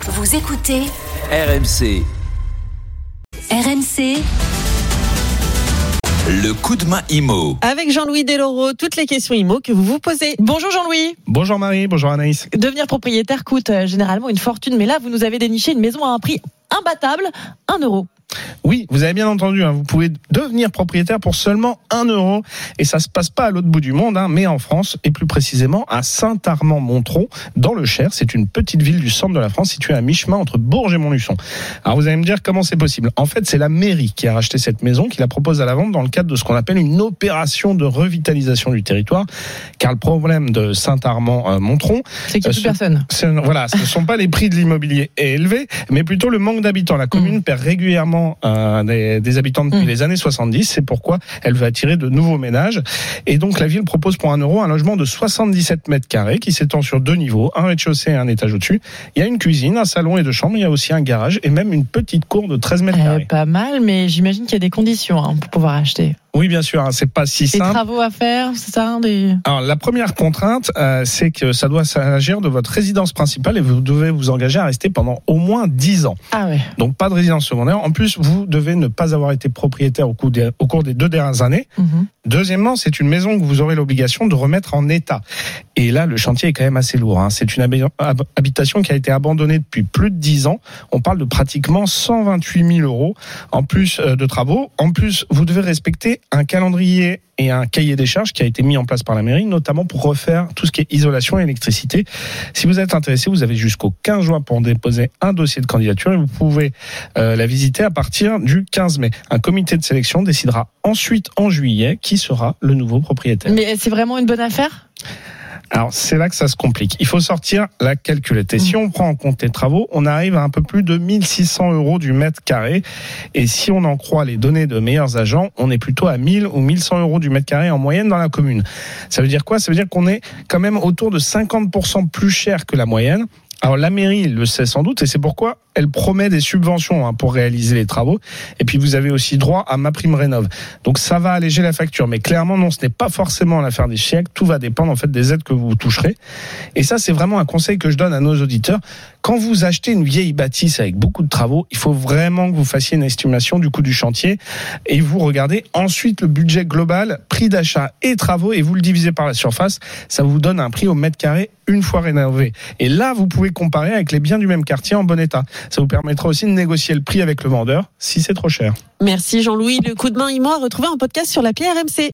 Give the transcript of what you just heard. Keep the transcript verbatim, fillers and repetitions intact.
Vous écoutez R M C. R M C. Le coup de main Imo. Avec Jean-Louis Deloro, toutes les questions Imo que vous vous posez. Bonjour Jean-Louis. Bonjour Marie, bonjour Anaïs. Devenir propriétaire coûte généralement une fortune, mais là vous nous avez déniché une maison à un prix imbattable, un euro. Oui, vous avez bien entendu, hein, vous pouvez devenir propriétaire pour seulement un euro et ça se passe pas à l'autre bout du monde, hein, mais en France et plus précisément à Saint-Armand-Montron dans le Cher. C'est une petite ville du centre de la France située à mi-chemin entre Bourges et Montluçon. Alors vous allez me dire comment c'est possible. En fait, c'est la mairie qui a racheté cette maison, qui la propose à la vente dans le cadre de ce qu'on appelle une opération de revitalisation du territoire. Car le problème de Saint-Armand-Montron, c'est qu'il n'y a plus euh, personne. C'est, voilà, ce ne sont pas les prix de l'immobilier élevés, mais plutôt le manque d'habitants. La commune mmh. perd régulièrement Euh, des, des habitants depuis mmh. les années soixante-dix. C'est pourquoi elle veut attirer de nouveaux ménages. Et donc la ville propose pour un euro un logement de soixante-dix-sept mètres carrés qui s'étend sur deux niveaux, un rez-de-chaussée et un étage au-dessus. Il y a une cuisine, un salon et deux chambres. Il y a aussi un garage et même une petite cour de treize mètres carrés. Euh, pas mal, mais j'imagine qu'il y a des conditions hein, pour pouvoir acheter. Oui, bien sûr, hein, c'est pas si simple. Des travaux à faire, c'est ça des... Alors, la première contrainte, euh, c'est que ça doit s'agir de votre résidence principale et vous devez vous engager à rester pendant au moins dix ans. Ah ouais. Donc, pas de résidence secondaire. En plus, vous devez ne pas avoir été propriétaire au cours des, au cours des deux dernières années. Mmh. Deuxièmement, c'est une maison que vous aurez l'obligation de remettre en état. Et là, le chantier est quand même assez lourd. Hein. C'est une habitation qui a été abandonnée depuis plus de dix ans. On parle de pratiquement cent vingt-huit mille euros en plus de travaux. En plus, vous devez respecter un calendrier et un cahier des charges qui a été mis en place par la mairie, notamment pour refaire tout ce qui est isolation et électricité. Si vous êtes intéressé, vous avez jusqu'au quinze juin pour déposer un dossier de candidature et vous pouvez euh, la visiter à partir du quinze mai. Un comité de sélection décidera ensuite en juillet qui sera le nouveau propriétaire. Mais c'est vraiment une bonne affaire ? Alors, c'est là que ça se complique. Il faut sortir la calculette. Et si on prend en compte les travaux, on arrive à un peu plus de mille six cents euros du mètre carré. Et si on en croit les données de meilleurs agents, on est plutôt à mille ou mille cent euros du mètre carré en moyenne dans la commune. Ça veut dire quoi ? Ça veut dire qu'on est quand même autour de cinquante pour cent plus cher que la moyenne. Alors la mairie le sait sans doute et c'est pourquoi elle promet des subventions hein, pour réaliser les travaux. Et puis vous avez aussi droit à MaPrimeRénov'. Donc ça va alléger la facture. Mais clairement non, ce n'est pas forcément l'affaire des siècles. Tout va dépendre en fait des aides que vous toucherez. Et ça c'est vraiment un conseil que je donne à nos auditeurs. Quand vous achetez une vieille bâtisse avec beaucoup de travaux, il faut vraiment que vous fassiez une estimation du coût du chantier et vous regardez ensuite le budget global, prix d'achat et travaux et vous le divisez par la surface. Ça vous donne un prix au mètre carré une fois rénové. Et là, vous pouvez comparer avec les biens du même quartier en bon état. Ça vous permettra aussi de négocier le prix avec le vendeur si c'est trop cher. Merci Jean-Louis. Le coup de main Imo à retrouver en podcast sur l'appli R M C.